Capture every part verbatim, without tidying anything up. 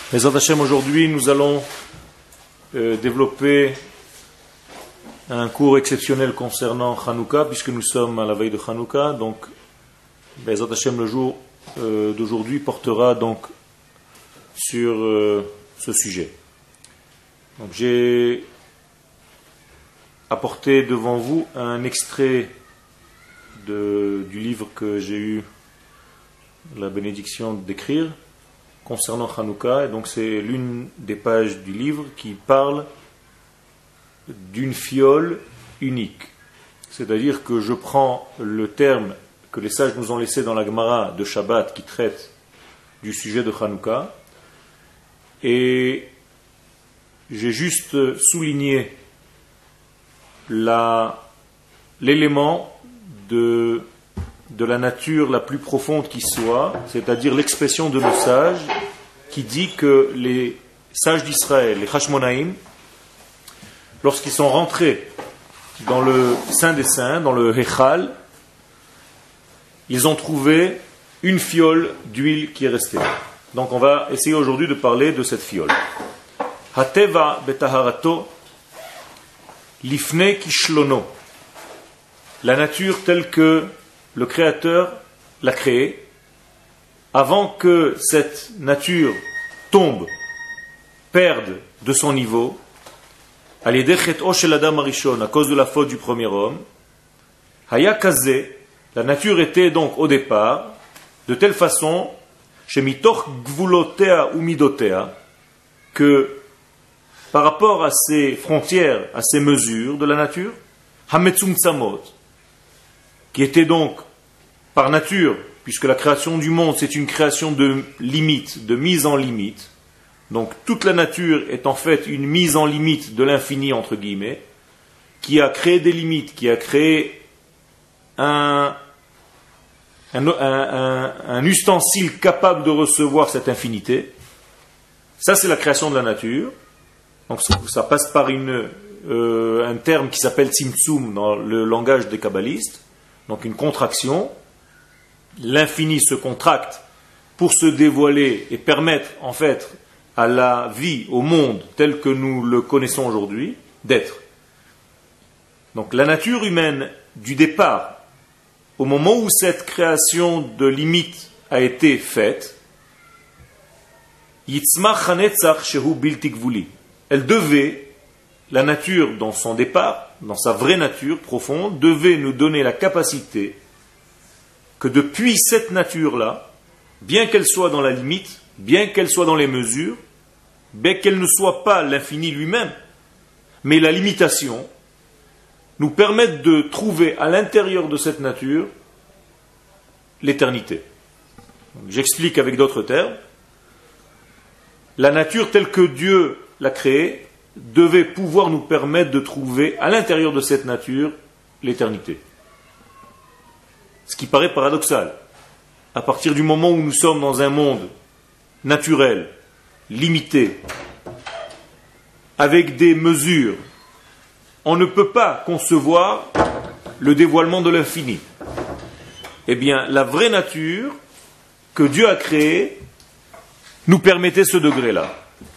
Bezrat Hashem, aujourd'hui nous allons euh, développer un cours exceptionnel concernant Hanouka, puisque nous sommes à la veille de Hanouka. Donc, Bezrat Hashem, le jour euh, d'aujourd'hui portera donc sur euh, ce sujet. Donc, j'ai apporté devant vous un extrait de, du livre que j'ai eu la bénédiction d'écrire concernant Hanouka, et donc c'est l'une des pages du livre qui parle d'une fiole unique. C'est-à-dire que je prends le terme que les sages nous ont laissé dans la Gemara de Shabbat qui traite du sujet de Hanouka, et j'ai juste souligné la, l'élément de de la nature la plus profonde qui soit, c'est-à-dire l'expression de nos sages qui dit que les sages d'Israël, les Hashmonaïm, lorsqu'ils sont rentrés dans le Saint des Saints, dans le Hechal, ils ont trouvé une fiole d'huile qui est restée. Donc on va essayer aujourd'hui de parler de cette fiole. Hateva betaharato lifne kishlono. La nature telle que le Créateur l'a créé, avant que cette nature tombe, perde de son niveau, à cause de la faute du premier homme, Hayakaze, la nature était donc au départ, de telle façon, que par rapport à ces frontières, à ces mesures de la nature, Hametzumtzamot, qui était donc par nature, puisque la création du monde c'est une création de limite, de mise en limite, donc toute la nature est en fait une mise en limite de l'infini entre guillemets, qui a créé des limites, qui a créé un, un, un, un, un ustensile capable de recevoir cette infinité. Ça c'est la création de la nature. Donc ça passe par une, euh, un terme qui s'appelle Tzimtzum dans le langage des kabbalistes. Donc une contraction, l'infini se contracte pour se dévoiler et permettre en fait à la vie, au monde tel que nous le connaissons aujourd'hui, d'être. Donc la nature humaine du départ, au moment où cette création de limite a été faite, elle devait, la nature dans son départ, dans sa vraie nature profonde, devait nous donner la capacité que depuis cette nature-là, bien qu'elle soit dans la limite, bien qu'elle soit dans les mesures, bien qu'elle ne soit pas l'infini lui-même, mais la limitation, nous permette de trouver à l'intérieur de cette nature l'éternité. J'explique avec d'autres termes. La nature telle que Dieu l'a créée devait pouvoir nous permettre de trouver à l'intérieur de cette nature l'éternité. Ce qui paraît paradoxal. À partir du moment où nous sommes dans un monde naturel, limité, avec des mesures, on ne peut pas concevoir le dévoilement de l'infini. Eh bien, la vraie nature que Dieu a créée nous permettait ce degré-là.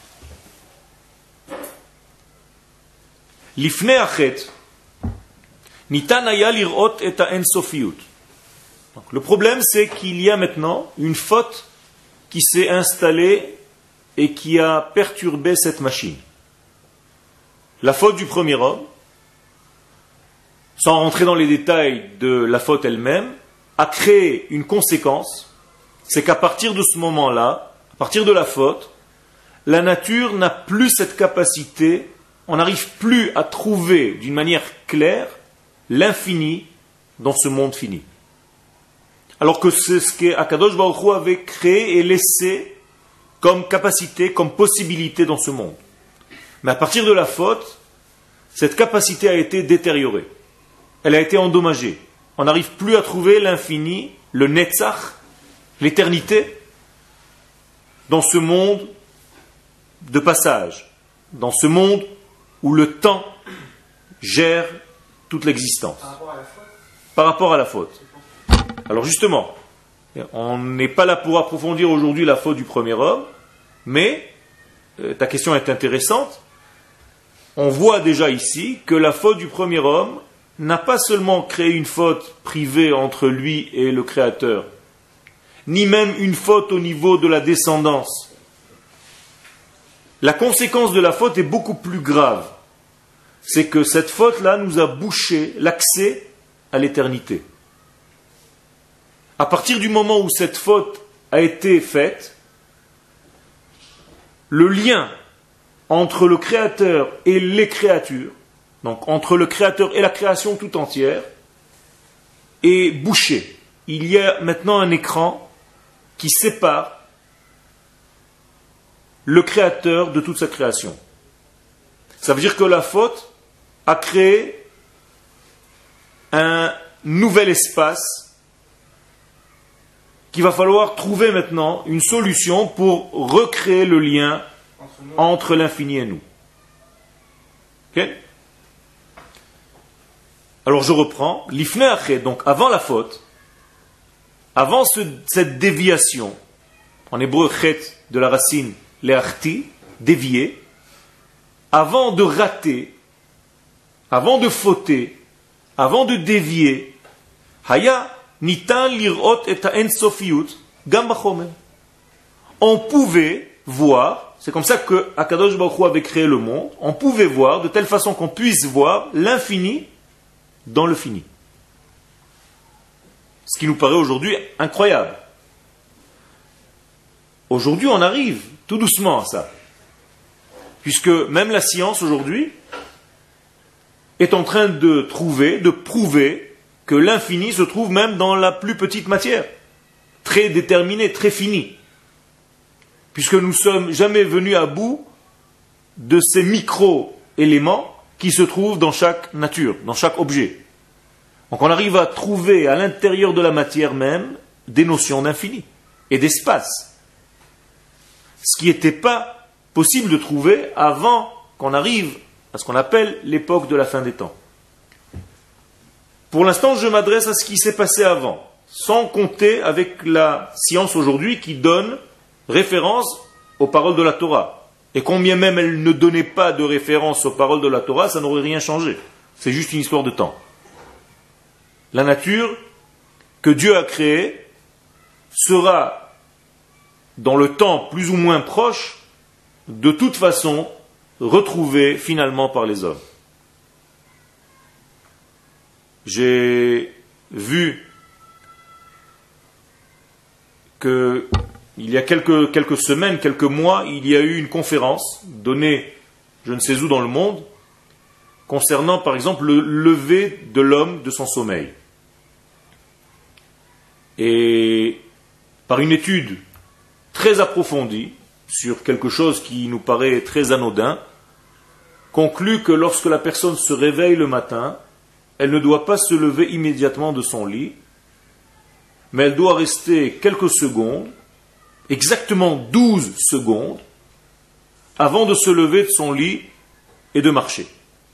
Lifne achet, nitan haya lirot et ha'ensofiyut. Le problème, c'est qu'il y a maintenant une faute qui s'est installée et qui a perturbé cette machine. La faute du premier homme, sans rentrer dans les détails de la faute elle-même, a créé une conséquence, c'est qu'à partir de ce moment-là, à partir de la faute, la nature n'a plus cette capacité. On n'arrive plus à trouver d'une manière claire l'infini dans ce monde fini. Alors que c'est ce qu'Akadosh Baruch Hu avait créé et laissé comme capacité, comme possibilité dans ce monde. Mais à partir de la faute, cette capacité a été détériorée. Elle a été endommagée. On n'arrive plus à trouver l'infini, le Netzach, l'éternité, dans ce monde de passage, dans ce monde où le temps gère toute l'existence. Par rapport à la faute. Par rapport à la faute. Alors justement, on n'est pas là pour approfondir aujourd'hui la faute du premier homme, mais euh, ta question est intéressante. On voit déjà ici que la faute du premier homme n'a pas seulement créé une faute privée entre lui et le Créateur, ni même une faute au niveau de la descendance. La conséquence de la faute est beaucoup plus grave. C'est que cette faute-là nous a bouché l'accès à l'éternité. À partir du moment où cette faute a été faite, le lien entre le Créateur et les créatures, donc entre le Créateur et la création tout entière, est bouché. Il y a maintenant un écran qui sépare le Créateur de toute sa création. Ça veut dire que la faute a créé un nouvel espace qu'il va falloir trouver maintenant une solution pour recréer le lien entre l'infini et nous. Okay? Alors je reprends. L'ifne achet, donc avant la faute, avant ce, cette déviation, en hébreu chet de la racine le'achti, dévier, avant de rater, avant de fauter, avant de dévier, haya nitan lirot et ha'en sofiyut gam bachomer. On pouvait voir, c'est comme ça que Akadosh Baruch Hu avait créé le monde, on pouvait voir de telle façon qu'on puisse voir l'infini dans le fini. Ce qui nous paraît aujourd'hui incroyable. Aujourd'hui, on arrive tout doucement à ça. Puisque même la science aujourd'hui est en train de trouver, de prouver que l'infini se trouve même dans la plus petite matière, très déterminée, très finie. Puisque nous ne sommes jamais venus à bout de ces micro-éléments qui se trouvent dans chaque nature, dans chaque objet. Donc on arrive à trouver à l'intérieur de la matière même des notions d'infini et d'espace. Ce qui n'était pas possible de trouver avant qu'on arrive à ce qu'on appelle l'époque de la fin des temps. Pour l'instant, je m'adresse à ce qui s'est passé avant, sans compter avec la science aujourd'hui qui donne référence aux paroles de la Torah. Et combien même elle ne donnait pas de référence aux paroles de la Torah, ça n'aurait rien changé. C'est juste une histoire de temps. La nature que Dieu a créée sera, dans le temps plus ou moins proche, de toute façon, retrouvée finalement par les hommes. J'ai vu que il y a quelques, quelques semaines, quelques mois, il y a eu une conférence donnée, je ne sais où dans le monde, concernant par exemple le lever de l'homme de son sommeil. Et par une étude très approfondie sur quelque chose qui nous paraît très anodin, conclut que lorsque la personne se réveille le matin, elle ne doit pas se lever immédiatement de son lit, mais elle doit rester quelques secondes, exactement douze secondes, avant de se lever de son lit et de marcher.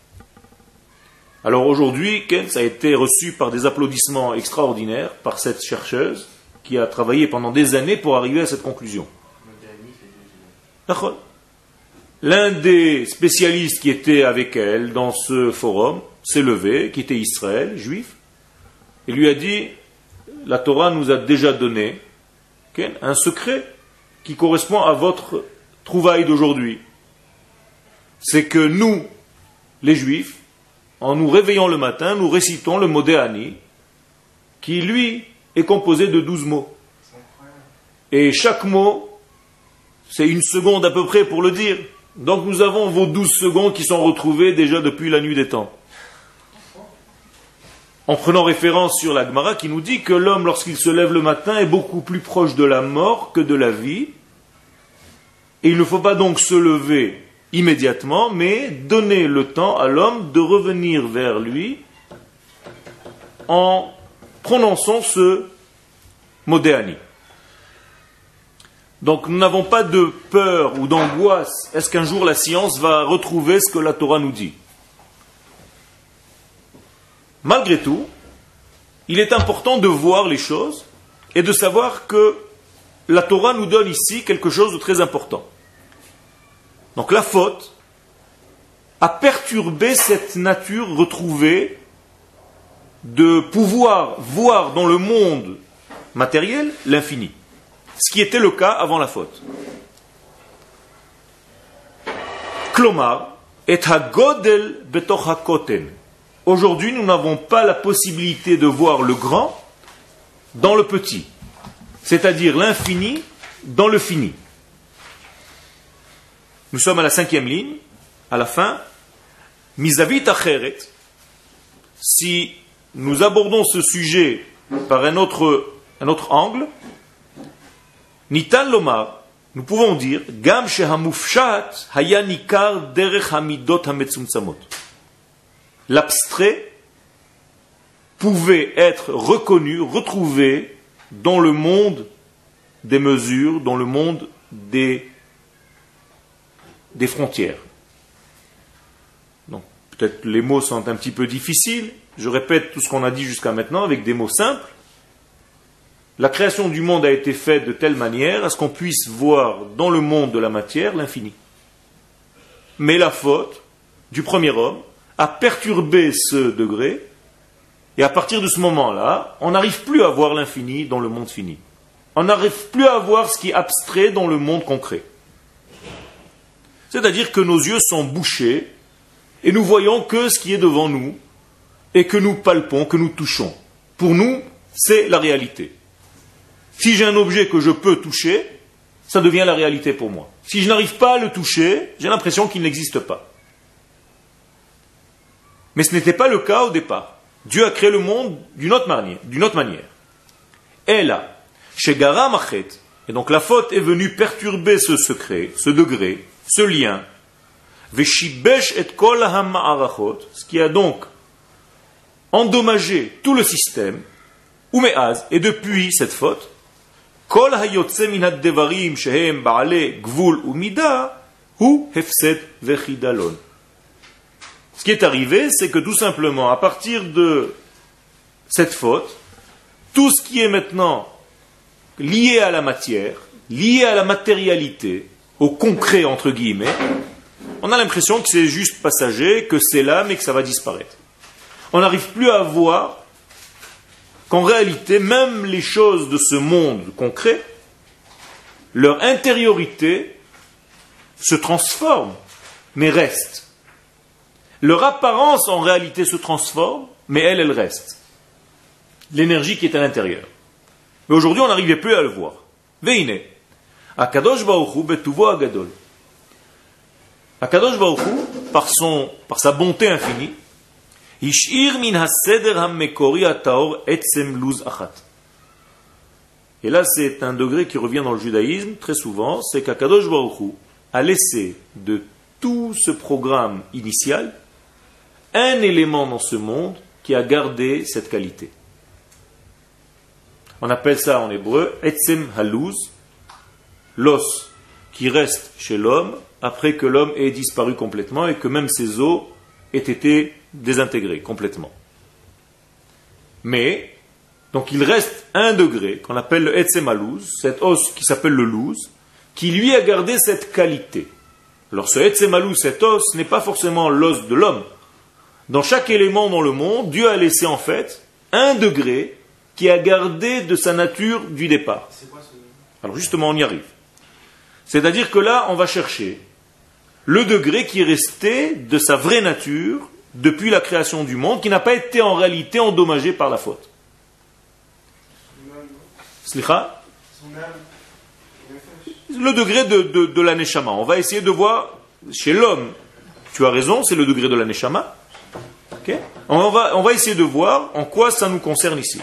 Alors aujourd'hui, ça a été reçu par des applaudissements extraordinaires par cette chercheuse qui a travaillé pendant des années pour arriver à cette conclusion. L'un des spécialistes qui était avec elle dans ce forum s'est levé, qui était Israël, juif, et lui a dit, la Torah nous a déjà donné un secret qui correspond à votre trouvaille d'aujourd'hui. C'est que nous, les juifs, en nous réveillant le matin, nous récitons le Modéani, qui lui est composé de douze mots. Et chaque mot, c'est une seconde à peu près pour le dire. Donc nous avons vos douze secondes qui sont retrouvées déjà depuis la nuit des temps. En prenant référence sur la Gemara qui nous dit que l'homme, lorsqu'il se lève le matin, est beaucoup plus proche de la mort que de la vie. Et il ne faut pas donc se lever immédiatement, mais donner le temps à l'homme de revenir vers lui en prononçant ce Modéani. Donc nous n'avons pas de peur ou d'angoisse. Est-ce qu'un jour la science va retrouver ce que la Torah nous dit ? Malgré tout, il est important de voir les choses et de savoir que la Torah nous donne ici quelque chose de très important. Donc la faute a perturbé cette nature retrouvée de pouvoir voir dans le monde matériel l'infini, ce qui était le cas avant la faute. Klomar et hagodel betoch hakoten. Aujourd'hui, nous n'avons pas la possibilité de voir le grand dans le petit, c'est-à-dire l'infini dans le fini. Nous sommes à la cinquième ligne, à la fin. Mizavit acheret. Si nous abordons ce sujet par un autre, un autre angle, Nitan lomar, nous pouvons dire, Gam shehamufshat haya nikar derech hamidot hametzumtzamot. L'abstrait pouvait être reconnu, retrouvé dans le monde des mesures, dans le monde des, des frontières. Donc, peut-être les mots sont un petit peu difficiles. Je répète tout ce qu'on a dit jusqu'à maintenant avec des mots simples. La création du monde a été faite de telle manière à ce qu'on puisse voir dans le monde de la matière l'infini. Mais la faute du premier homme a perturbé ce degré, et à partir de ce moment-là, on n'arrive plus à voir l'infini dans le monde fini. On n'arrive plus à voir ce qui est abstrait dans le monde concret. C'est-à-dire que nos yeux sont bouchés et nous voyons que ce qui est devant nous et que nous palpons, que nous touchons. Pour nous, c'est la réalité. Si j'ai un objet que je peux toucher, ça devient la réalité pour moi. Si je n'arrive pas à le toucher, j'ai l'impression qu'il n'existe pas. Mais ce n'était pas le cas au départ. Dieu a créé le monde d'une autre manière. D'une autre manière. Et là, chez Gara Machet, et donc la faute est venue perturber ce secret, ce degré, ce lien, Veshibesh et kol ha'ma'arachot, ce qui a donc endommagé tout le système, Umeaz, et depuis cette faute, Kol hayotze min had-devarim shehem ba'ale gvul umida, hu hefsed vechidalon. Ce qui est arrivé, c'est que tout simplement, à partir de cette faute, tout ce qui est maintenant lié à la matière, lié à la matérialité, au concret entre guillemets, on a l'impression que c'est juste passager, que c'est là, mais que ça va disparaître. On n'arrive plus à voir qu'en réalité, même les choses de ce monde concret, leur intériorité se transforme, mais reste. Leur apparence en réalité se transforme, mais elle, elle reste. L'énergie qui est à l'intérieur. Mais aujourd'hui, on n'arrivait plus à le voir. Veine, Akadosh Baruch Hu betuvo agadol. Akadosh Baruch Hu, par son, par sa bonté infinie, Ishir min haseder hammekori ataor etzem luz achat. Et là, c'est un degré qui revient dans le judaïsme très souvent, c'est qu'Akadosh Baruch Hu a laissé de tout ce programme initial un élément dans ce monde qui a gardé cette qualité. On appelle ça en hébreu etzem haluz, l'os qui reste chez l'homme après que l'homme ait disparu complètement et que même ses os aient été désintégrés complètement. Mais, donc il reste un degré qu'on appelle le etzem haluz, cet os qui s'appelle le luz, qui lui a gardé cette qualité. Alors ce etzem haluz, cet os, n'est pas forcément l'os de l'homme. Dans chaque élément dans le monde, Dieu a laissé en fait un degré qui a gardé de sa nature du départ. C'est quoi ce... Alors justement, on y arrive. C'est-à-dire que là, on va chercher le degré qui est resté de sa vraie nature depuis la création du monde, qui n'a pas été en réalité endommagé par la faute. Slicha ? Le degré de, de, de la neshama. On va essayer de voir chez l'homme. Tu as raison, c'est le degré de la neshama. Okay. On, va, on va essayer de voir en quoi ça nous concerne ici.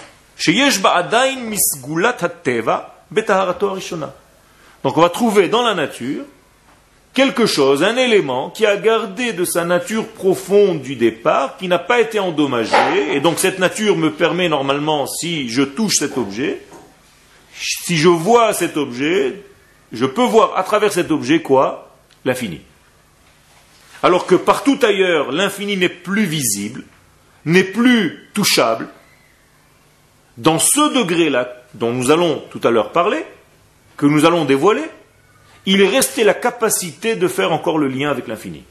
Donc on va trouver dans la nature quelque chose, un élément qui a gardé de sa nature profonde du départ, qui n'a pas été endommagé, et donc cette nature me permet normalement, si je touche cet objet, si je vois cet objet, je peux voir à travers cet objet quoi ? L'infini. Alors que partout ailleurs, l'infini n'est plus visible, n'est plus touchable. Dans ce degré-là, dont nous allons tout à l'heure parler, que nous allons dévoiler, il est resté la capacité de faire encore le lien avec l'infini.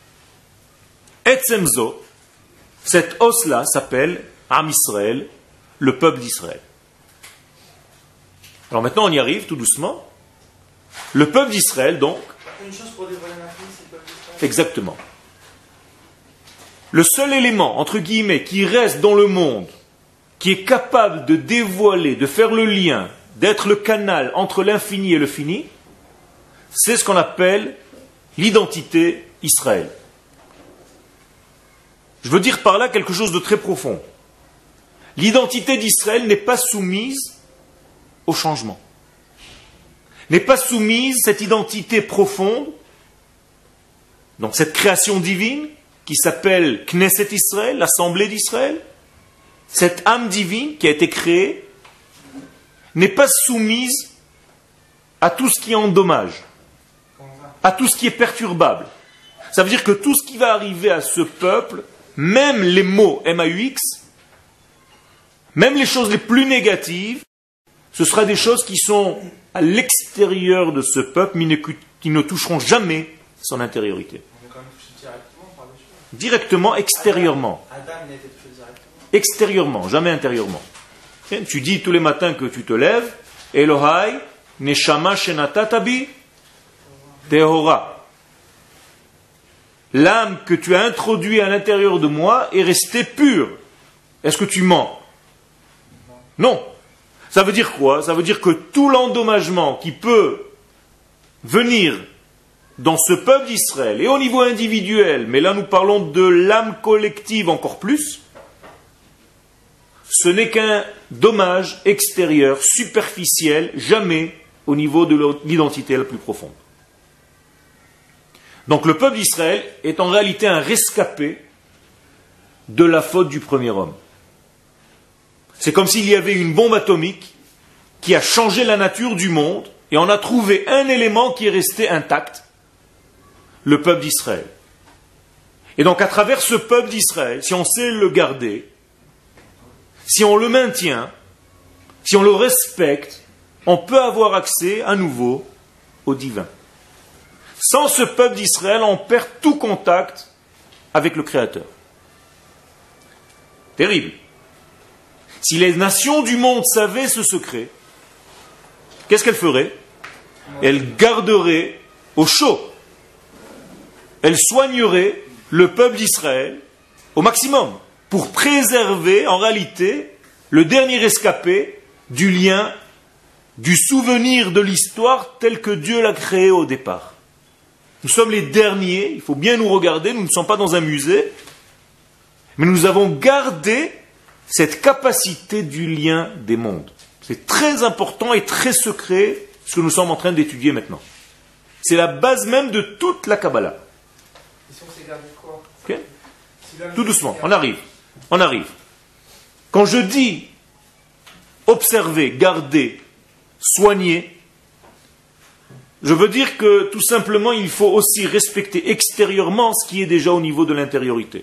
Etzemzo, cet os-là s'appelle Am Israël, le peuple d'Israël. Alors maintenant on y arrive tout doucement. Le peuple d'Israël donc. Une chose pour dévoiler l'infini, c'est le peuple d'Israël. Exactement. Le seul élément, entre guillemets, qui reste dans le monde, qui est capable de dévoiler, de faire le lien, d'être le canal entre l'infini et le fini, c'est ce qu'on appelle l'identité Israël. Je veux dire par là quelque chose de très profond. L'identité d'Israël n'est pas soumise au changement. N'est pas soumise, cette identité profonde, donc cette création divine, qui s'appelle Knesset Israël, l'Assemblée d'Israël, cette âme divine qui a été créée, n'est pas soumise à tout ce qui endommage, à tout ce qui est perturbable. Ça veut dire que tout ce qui va arriver à ce peuple, même les mots M A U X, même les choses les plus négatives, ce sera des choses qui sont à l'extérieur de ce peuple, mais qui ne toucheront jamais son intériorité. On est quand même touché directement par les choses. Directement, extérieurement. Adam, Adam il a été touché directement. Extérieurement, jamais intérieurement. Tu dis tous les matins que tu te lèves, Elohai, Neshama Shenatatabi, Tehora. L'âme que tu as introduite à l'intérieur de moi est restée pure. Est-ce que tu mens? Non. Ça veut dire quoi? Ça veut dire que tout l'endommagement qui peut venir dans ce peuple d'Israël, et au niveau individuel, mais là nous parlons de l'âme collective encore plus, ce n'est qu'un dommage extérieur, superficiel, jamais au niveau de l'identité la plus profonde. Donc le peuple d'Israël est en réalité un rescapé de la faute du premier homme. C'est comme s'il y avait une bombe atomique qui a changé la nature du monde et on a trouvé un élément qui est resté intact, le peuple d'Israël. Et donc à travers ce peuple d'Israël, si on sait le garder, si on le maintient, si on le respecte, on peut avoir accès à nouveau au divin. Sans ce peuple d'Israël, on perd tout contact avec le Créateur. Terrible. Si les nations du monde savaient ce secret, qu'est-ce qu'elles feraient? Elles garderaient au chaud. Elles soigneraient le peuple d'Israël au maximum pour préserver en réalité le dernier rescapé du lien, du souvenir de l'histoire tel que Dieu l'a créé au départ. Nous sommes les derniers, il faut bien nous regarder, nous ne sommes pas dans un musée, mais nous avons gardé cette capacité du lien des mondes. C'est très important et très secret ce que nous sommes en train d'étudier maintenant. C'est la base même de toute la Kabbalah. Et si on s'est gardé quoi? Okay? Si l'homme Tout s'est doucement, gardé- on arrive. On arrive. Quand je dis observer, garder, soigner, je veux dire que tout simplement il faut aussi respecter extérieurement ce qui est déjà au niveau de l'intériorité.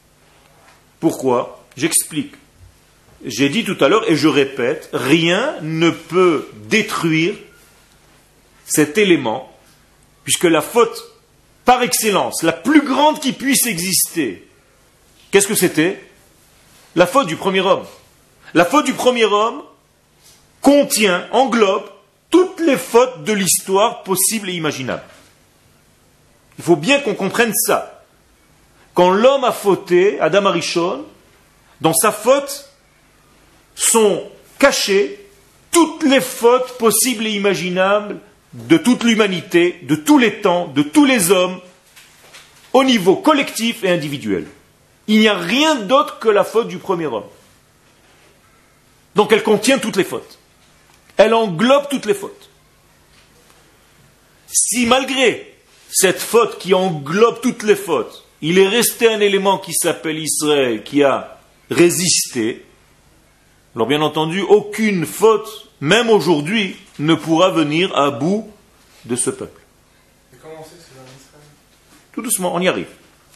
Pourquoi? J'explique. J'ai dit tout à l'heure et je répète, rien ne peut détruire cet élément, puisque la faute par excellence, la plus grande qui puisse exister, qu'est-ce que c'était? La faute du premier homme. La faute du premier homme contient, englobe toutes les fautes de l'histoire possibles et imaginables. Il faut bien qu'on comprenne ça. Quand l'homme a fauté, Adam Arishon, dans sa faute sont cachées toutes les fautes possibles et imaginables de toute l'humanité, de tous les temps, de tous les hommes, au niveau collectif et individuel. Il n'y a rien d'autre que la faute du premier homme. Donc elle contient toutes les fautes. Elle englobe toutes les fautes. Si malgré cette faute qui englobe toutes les fautes, il est resté un élément qui s'appelle Israël, qui a résisté, alors bien entendu, aucune faute, même aujourd'hui, ne pourra venir à bout de ce peuple. Mais comment on sait que c'est l'homme d'Israël? Tout doucement, on y arrive.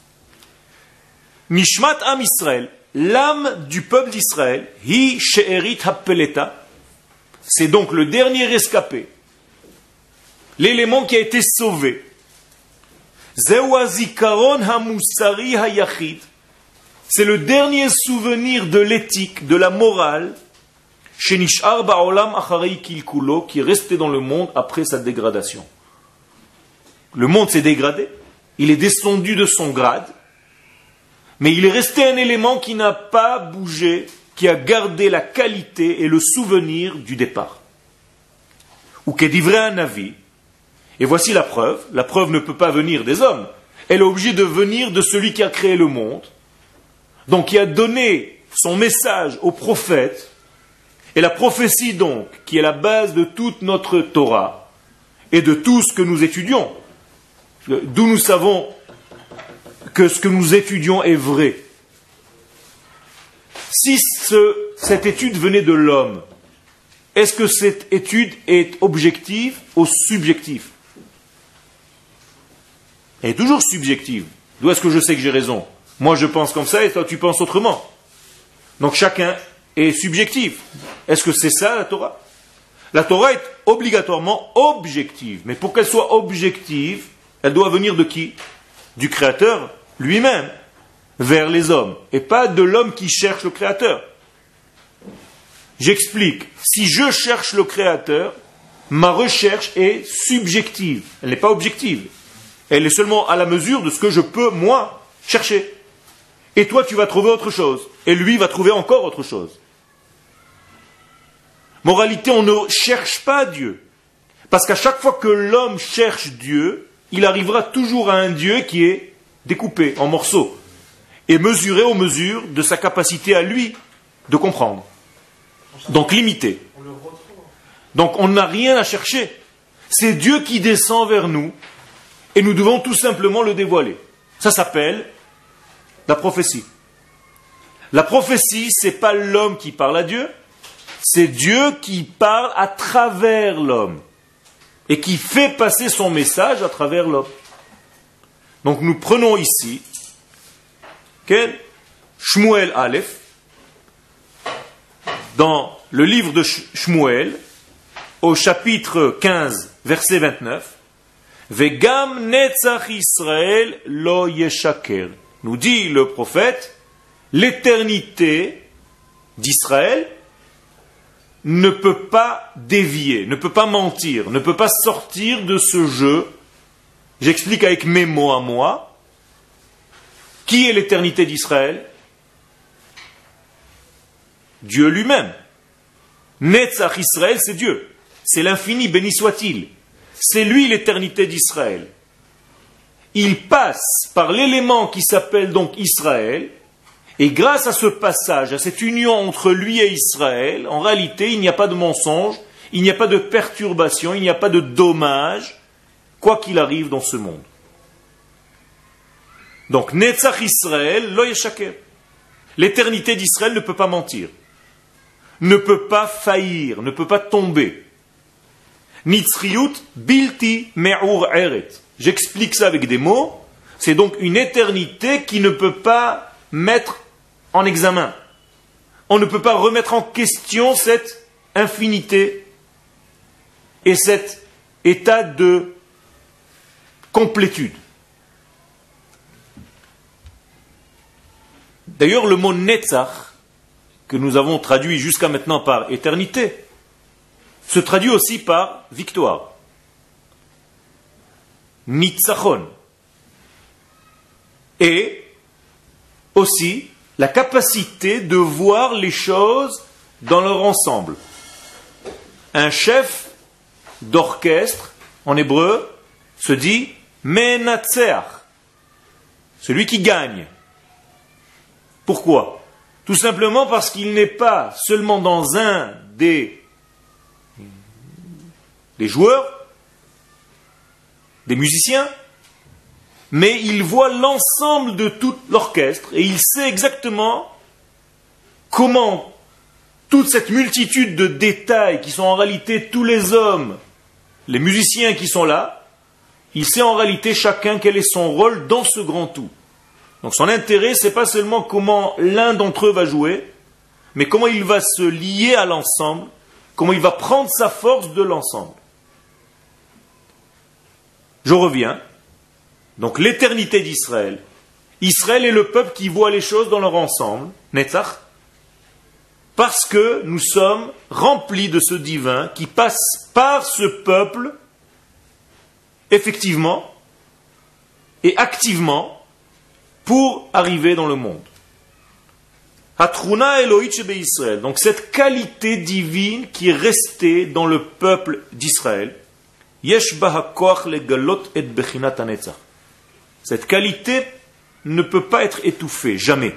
Nishmat Am Israël, l'âme du peuple d'Israël, Hi She'erit Happeleta, c'est donc le dernier rescapé. l'élément qui a été sauvé. Zeu hazikaron hamusari hayachid. C'est le dernier souvenir de l'éthique, de la morale, shenishar ba'olam acharei kilkulo, qui est resté dans le monde après sa dégradation. Le monde s'est dégradé, il est descendu de son grade, mais il est resté un élément qui n'a pas bougé, qui a gardé la qualité et le souvenir du départ. Ou qu'est un avis. Et voici la preuve. La preuve ne peut pas venir des hommes. Elle est obligée de venir de celui qui a créé le monde. Donc qui a donné son message au prophète. Et la prophétie donc, qui est la base de toute notre Torah et de tout ce que nous étudions. D'où nous savons que ce que nous étudions est vrai. Si ce, cette étude venait de l'homme, est-ce que cette étude est objective ou subjective? Elle est toujours subjective. D'où est-ce que je sais que j'ai raison? Moi je pense comme ça et toi tu penses autrement. Donc chacun est subjectif. Est-ce que c'est ça la Torah? La Torah est obligatoirement objective. Mais pour qu'elle soit objective, elle doit venir de qui? Du Créateur lui-même, vers les hommes. Et pas de l'homme qui cherche le Créateur. J'explique. Si je cherche le Créateur, ma recherche est subjective. Elle n'est pas objective. Elle est seulement à la mesure de ce que je peux, moi, chercher. Et toi, tu vas trouver autre chose. Et lui va trouver encore autre chose. Moralité, on ne cherche pas Dieu. Parce qu'à chaque fois que l'homme cherche Dieu, il arrivera toujours à un Dieu qui est découpé en morceaux et mesuré aux mesures de sa capacité à lui de comprendre. Donc limité. Donc on n'a rien à chercher. C'est Dieu qui descend vers nous et nous devons tout simplement le dévoiler. Ça s'appelle la prophétie. La prophétie, c'est pas l'homme qui parle à Dieu, c'est Dieu qui parle à travers l'homme et qui fait passer son message à travers l'homme. Donc nous prenons ici quel Shmuel Aleph, dans le livre de Shmuel, au chapitre quinze, verset vingt-neuf, Vegam netzach Israël lo yeshaker. Nous dit le prophète, l'éternité d'Israël ne peut pas dévier, ne peut pas mentir, ne peut pas sortir de ce jeu. J'explique avec mes mots à moi. Qui est l'éternité d'Israël? Dieu lui-même. Netzach Israël, c'est Dieu. C'est l'infini, béni soit-il. C'est lui l'éternité d'Israël. Il passe par l'élément qui s'appelle donc Israël, et grâce à ce passage, à cette union entre lui et Israël, en réalité, il n'y a pas de mensonge, il n'y a pas de perturbation, il n'y a pas de dommage, quoi qu'il arrive dans ce monde. Donc, Netzach Israël, lo yeshaker. L'éternité d'Israël ne peut pas mentir, ne peut pas faillir, ne peut pas tomber. Nitzriyut bilti me'ur eret. J'explique ça avec des mots. C'est donc une éternité qui ne peut pas mettre en examen. On ne peut pas remettre en question cette infinité et cet état de complétude. D'ailleurs, le mot Netzach, que nous avons traduit jusqu'à maintenant par éternité, se traduit aussi par victoire. Nitzachon. Et aussi la capacité de voir les choses dans leur ensemble. Un chef d'orchestre, en hébreu, se dit Menatzeach, celui qui gagne. Pourquoi? Tout simplement parce qu'il n'est pas seulement dans un des, des joueurs, des musiciens, mais il voit l'ensemble de tout l'orchestre et il sait exactement comment toute cette multitude de détails qui sont en réalité tous les hommes, les musiciens qui sont là, il sait en réalité chacun quel est son rôle dans ce grand tout. Donc son intérêt, c'est pas seulement comment l'un d'entre eux va jouer, mais comment il va se lier à l'ensemble, comment il va prendre sa force de l'ensemble. Je reviens. Donc l'éternité d'Israël. Israël est le peuple qui voit les choses dans leur ensemble, Netzach, parce que nous sommes remplis de ce divin qui passe par ce peuple, effectivement et activement, pour arriver dans le monde. Hatruna Elohit Shebe Israël. Donc cette qualité divine qui est restée dans le peuple d'Israël. Yesh ba hakoach legalot et bechinat hanetzach. Cette qualité ne peut pas être étouffée, jamais.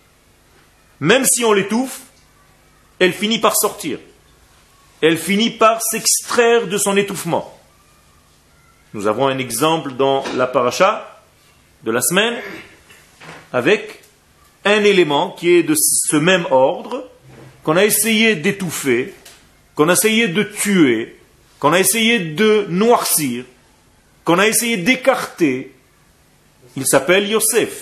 Même si on l'étouffe, elle finit par sortir. Elle finit par s'extraire de son étouffement. Nous avons un exemple dans la paracha de la semaine avec un élément qui est de ce même ordre, qu'on a essayé d'étouffer, qu'on a essayé de tuer, qu'on a essayé de noircir, qu'on a essayé d'écarter. Il s'appelle Yosef.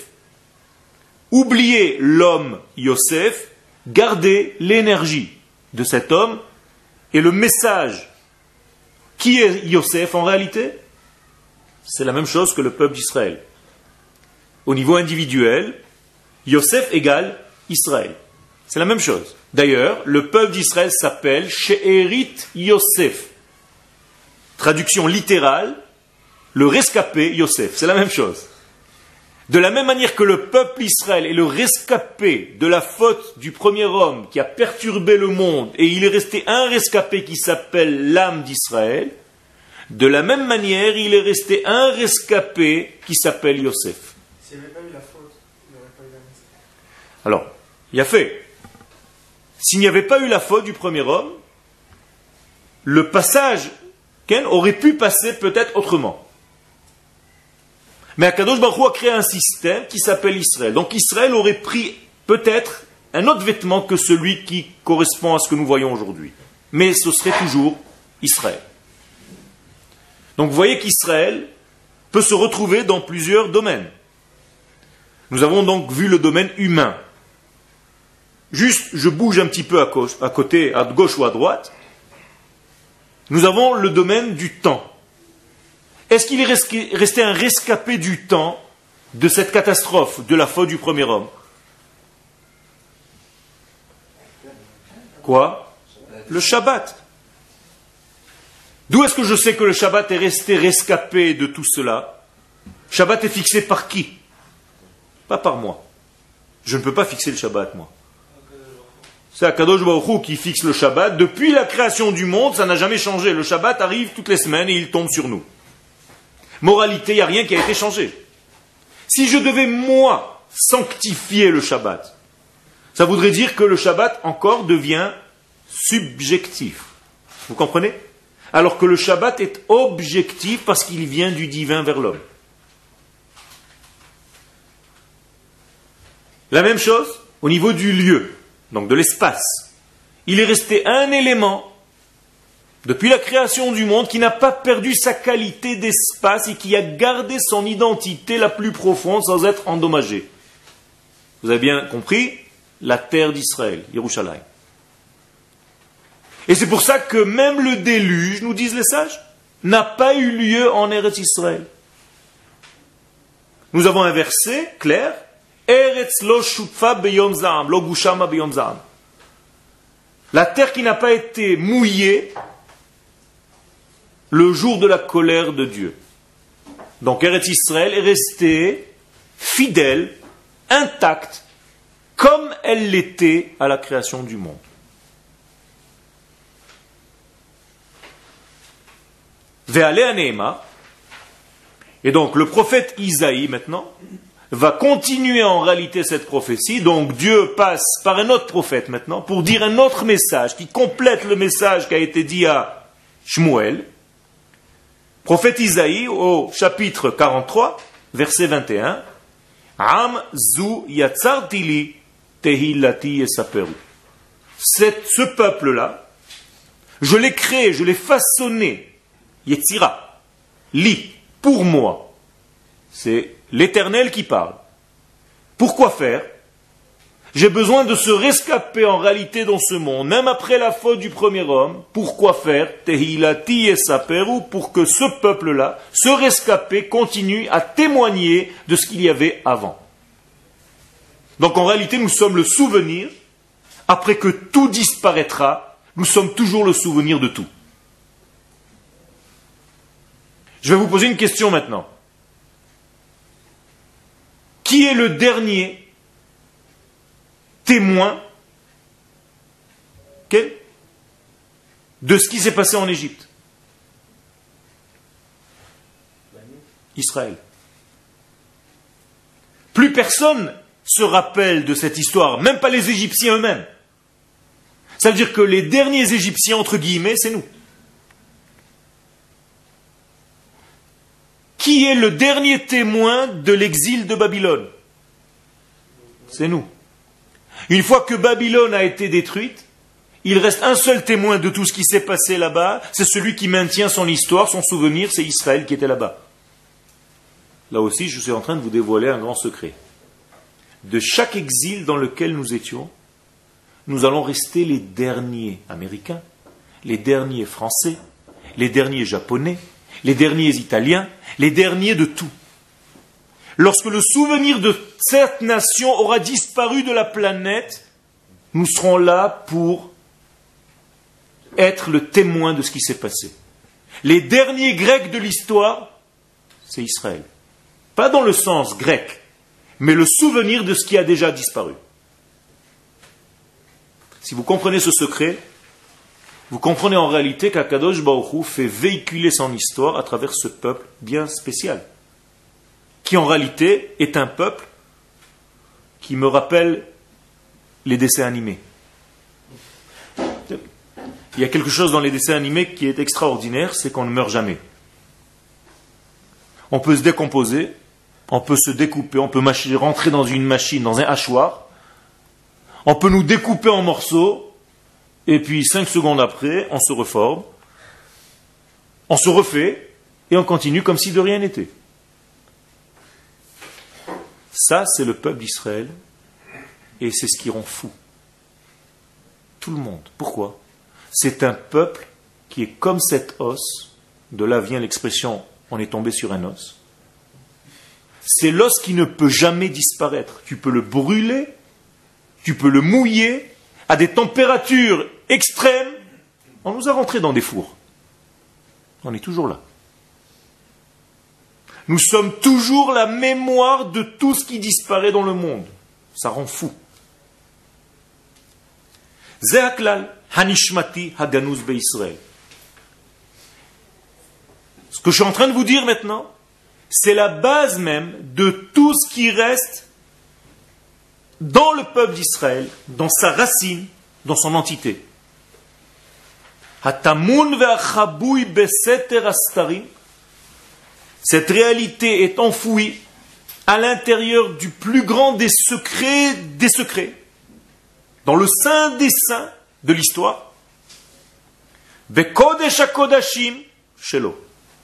Oubliez l'homme Yosef, gardez l'énergie de cet homme et le message. Qui est Yosef en réalité? C'est la même chose que le peuple d'Israël. Au niveau individuel, Yosef égale Israël. C'est la même chose. D'ailleurs, le peuple d'Israël s'appelle She'erit Yosef. Traduction littérale, le rescapé Yosef. C'est la même chose. De la même manière que le peuple Israël est le rescapé de la faute du premier homme qui a perturbé le monde, et il est resté un rescapé qui s'appelle l'âme d'Israël, de la même manière, il est resté un rescapé qui s'appelle Yosef. S'il n'y avait pas eu la faute, il n'y aurait pas eu la mise. Alors, il y a fait. S'il n'y avait pas eu la faute du premier homme, le passage Ken, aurait pu passer peut-être autrement. Mais Akadosh Baruch Hu a créé un système qui s'appelle Israël. Donc Israël aurait pris peut-être un autre vêtement que celui qui correspond à ce que nous voyons aujourd'hui. Mais ce serait toujours Israël. Donc vous voyez qu'Israël peut se retrouver dans plusieurs domaines. Nous avons donc vu le domaine humain. Juste, je bouge un petit peu à, gauche, à côté, à gauche ou à droite. Nous avons le domaine du temps. Est-ce qu'il est resté un rescapé du temps de cette catastrophe, de la faute du premier homme? Quoi? Le Shabbat. D'où est-ce que je sais que le Shabbat est resté rescapé de tout cela? Shabbat est fixé par qui? Pas par moi. Je ne peux pas fixer le Shabbat, moi. C'est Akadosh Baruch Hu qui fixe le Shabbat. Depuis la création du monde, ça n'a jamais changé. Le Shabbat arrive toutes les semaines et il tombe sur nous. Moralité, il n'y a rien qui a été changé. Si je devais, moi, sanctifier le Shabbat, ça voudrait dire que le Shabbat encore devient subjectif. Vous comprenez? Alors que le Shabbat est objectif parce qu'il vient du divin vers l'homme. La même chose au niveau du lieu, donc de l'espace. Il est resté un élément depuis la création du monde qui n'a pas perdu sa qualité d'espace et qui a gardé son identité la plus profonde sans être endommagé. Vous avez bien compris? La terre d'Israël, Yerushalayim. Et c'est pour ça que même le déluge, nous disent les sages, n'a pas eu lieu en Eretz Israël. Nous avons un verset clair, Eretz lo shutfa beyom za'am, lo gushama beyom za'am. La terre qui n'a pas été mouillée le jour de la colère de Dieu. Donc Eretz Israël est restée fidèle, intacte, comme elle l'était à la création du monde. Ve'aleh Neema, et donc le prophète Isaïe maintenant va continuer en réalité cette prophétie. Donc Dieu passe par un autre prophète maintenant pour dire un autre message qui complète le message qui a été dit à Shmuel. Prophète Isaïe au chapitre quarante-trois, verset vingt et un. Am zu yatzartili tehilati esaperu. Ce peuple-là, je l'ai créé, je l'ai façonné. Yetzira, li, pour moi. C'est l'Éternel qui parle. Pourquoi faire? J'ai besoin de se rescaper en réalité dans ce monde, même après la faute du premier homme. Pourquoi faire Tehilati et Saperu, pour que ce peuple-là, ce rescapé, continue à témoigner de ce qu'il y avait avant. Donc en réalité, nous sommes le souvenir. Après que tout disparaîtra, nous sommes toujours le souvenir de tout. Je vais vous poser une question maintenant. Qui est le dernier témoin okay, de ce qui s'est passé en Égypte? Israël. Plus personne se rappelle de cette histoire, même pas les Égyptiens eux-mêmes. Ça veut dire que les derniers Égyptiens, entre guillemets, c'est nous. Qui est le dernier témoin de l'exil de Babylone? C'est nous. Une fois que Babylone a été détruite, il reste un seul témoin de tout ce qui s'est passé là-bas, c'est celui qui maintient son histoire, son souvenir, c'est Israël qui était là-bas. Là aussi, je suis en train de vous dévoiler un grand secret. De chaque exil dans lequel nous étions, nous allons rester les derniers Américains, les derniers Français, les derniers Japonais, les derniers Italiens, les derniers de tout. Lorsque le souvenir de cette nation aura disparu de la planète, nous serons là pour être le témoin de ce qui s'est passé. Les derniers Grecs de l'histoire, c'est Israël. Pas dans le sens grec, mais le souvenir de ce qui a déjà disparu. Si vous comprenez ce secret, vous comprenez en réalité qu'Akadosh Baruch Hu fait véhiculer son histoire à travers ce peuple bien spécial, qui en réalité est un peuple qui me rappelle les dessins animés. Il y a quelque chose dans les dessins animés qui est extraordinaire, c'est qu'on ne meurt jamais. On peut se décomposer, on peut se découper, on peut rentrer dans une machine, dans un hachoir, on peut nous découper en morceaux, et puis cinq secondes après, on se reforme, on se refait, et on continue comme si de rien n'était. Ça, c'est le peuple d'Israël, et c'est ce qui rend fou tout le monde. Pourquoi? C'est un peuple qui est comme cet os, de là vient l'expression « on est tombé sur un os ». C'est l'os qui ne peut jamais disparaître. Tu peux le brûler, tu peux le mouiller, à des températures extrêmes. On nous a rentrés dans des fours. On est toujours là. Nous sommes toujours la mémoire de tout ce qui disparaît dans le monde. Ça rend fou. Zehaklal, Hanishmati, Haganuz Be'Israël. Ce que je suis en train de vous dire maintenant, c'est la base même de tout ce qui reste dans le peuple d'Israël, dans sa racine, dans son entité. Hatamun ve'achabui beseter astarim. Cette réalité est enfouie à l'intérieur du plus grand des secrets des secrets, dans le sein des saints de l'histoire. Ve'kodesh hakodashim shelo.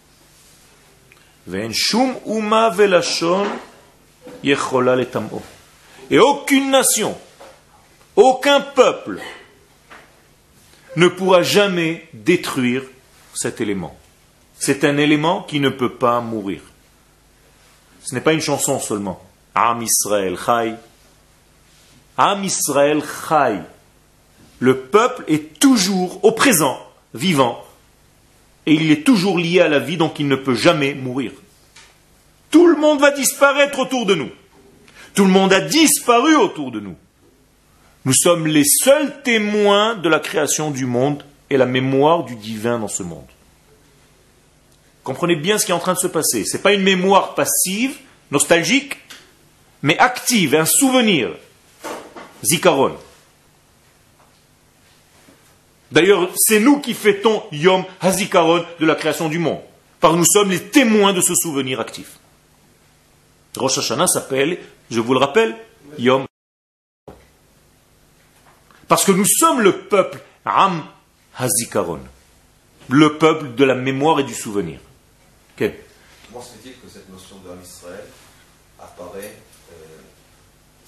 Ve'en shum uma ve'lashon yechola letam'o. Et aucune nation, aucun peuple ne pourra jamais détruire cet élément. C'est un élément qui ne peut pas mourir. Ce n'est pas une chanson seulement. Am Israël Chai. Am Israël Chai. Le peuple est toujours au présent, vivant. Et il est toujours lié à la vie, donc il ne peut jamais mourir. Tout le monde va disparaître autour de nous. Tout le monde a disparu autour de nous. Nous sommes les seuls témoins de la création du monde et la mémoire du divin dans ce monde. Comprenez bien ce qui est en train de se passer. Ce n'est pas une mémoire passive, nostalgique, mais active, un souvenir. Zikaron. D'ailleurs, c'est nous qui fêtons Yom HaZikaron de la création du monde. Parce que nous sommes les témoins de ce souvenir actif. Rosh Hashanah s'appelle, je vous le rappelle, Yom. Parce que nous sommes le peuple Am HaZikaron. Le peuple de la mémoire et du souvenir. Okay. Comment se fait-il que cette notion d'Am Israël apparaît euh,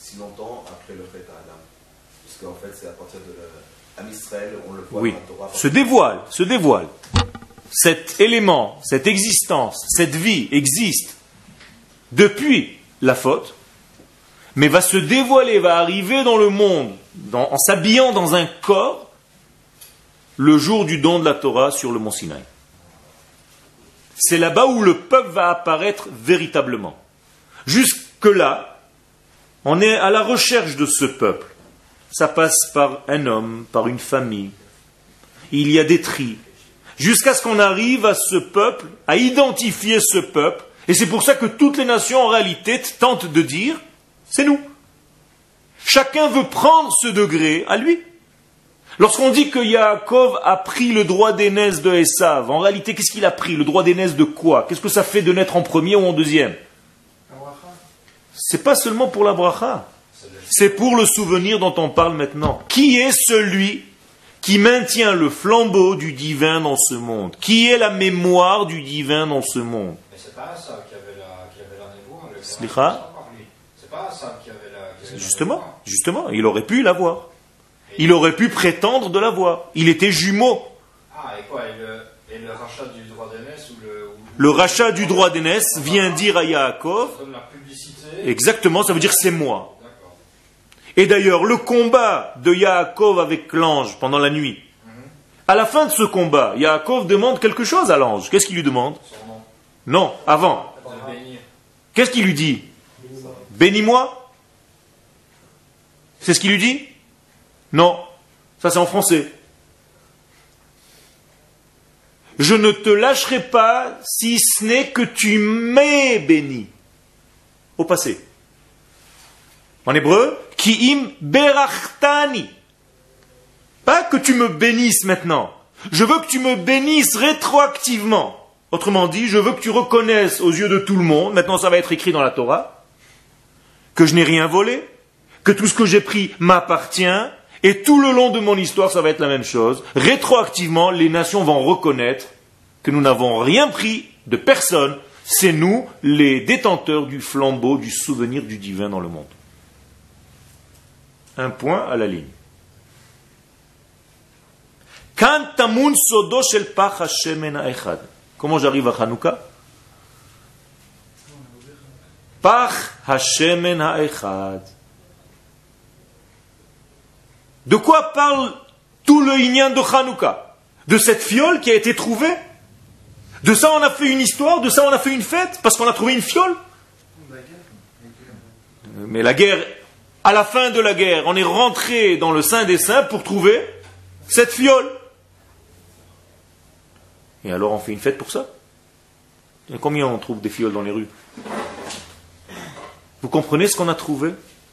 si longtemps après le Chet Adam? Parce qu'en fait, c'est à partir de l'Am Israël, on le voit Oui, dans la Torah. se dévoile, se dévoile. Cet élément, cette existence, cette vie existe depuis la faute, mais va se dévoiler, va arriver dans le monde, dans- en s'habillant dans un corps, le jour du don de la Torah sur le mont Sinaï. C'est là-bas où le peuple va apparaître véritablement. Jusque-là, on est à la recherche de ce peuple. Ça passe par un homme, par une famille. Il y a des tris. Jusqu'à ce qu'on arrive à ce peuple, à identifier ce peuple. Et c'est pour ça que toutes les nations, en réalité, tentent de dire, c'est nous. Chacun veut prendre ce degré à lui. Lorsqu'on dit que Yaakov a pris le droit d'aînesse de Esav, en réalité, qu'est-ce qu'il a pris? Le droit d'aînesse de quoi? Qu'est-ce que ça fait de naître en premier ou en deuxième? C'est pas seulement pour la bracha. C'est pour le souvenir dont on parle maintenant. Qui est celui qui maintient le flambeau du divin dans ce monde? Qui est la mémoire du divin dans ce monde? Mais c'est pas ça qui avait la, qui avait la névoie. le- Slicha. C'est pas ça qui avait la. qui avait la Justement, névoie. justement, il aurait pu l'avoir. Il aurait pu prétendre de l'avoir. Il était jumeau. Ah, et quoi Et le, et le rachat du droit d'aînesse ou le. ou- Le rachat du droit d'aînesse vient dire à Yaakov, Ça donne la publicité. exactement, ça veut dire c'est moi. D'accord. Et d'ailleurs, le combat de Yaakov avec l'ange pendant la nuit, à la fin de ce combat, Yaakov demande quelque chose à l'ange. Qu'est-ce qu'il lui demande? Son nom. Non, avant. De le bénir. Qu'est-ce qu'il lui dit? Bénis-moi. C'est ce qu'il lui dit? Non, ça c'est en français. Je ne te lâcherai pas si ce n'est que tu m'aies béni. Au passé. En hébreu, ki'im berachtani. Pas que tu me bénisses maintenant. Je veux que tu me bénisses rétroactivement. Autrement dit, je veux que tu reconnaisses aux yeux de tout le monde, maintenant ça va être écrit dans la Torah, que je n'ai rien volé, que tout ce que j'ai pris m'appartient, et tout le long de mon histoire, ça va être la même chose. Rétroactivement, les nations vont reconnaître que nous n'avons rien pris de personne, c'est nous, les détenteurs du flambeau, du souvenir du divin dans le monde. Un point à la ligne. Quand tamun sodo shel pach hashemen haechad. Comment j'arrive à Hanouka? Pach hashemen haechad. De quoi parle tout le inyan de Hanouka? De cette fiole qui a été trouvée? De ça on a fait une histoire? De ça on a fait une fête? Parce qu'on a trouvé une fiole? Mais la guerre, à la fin de la guerre, on est rentré dans le Saint des Saints pour trouver cette fiole. Et alors on fait une fête pour ça? Et combien on trouve des fioles dans les rues? Vous comprenez ce qu'on a trouvé?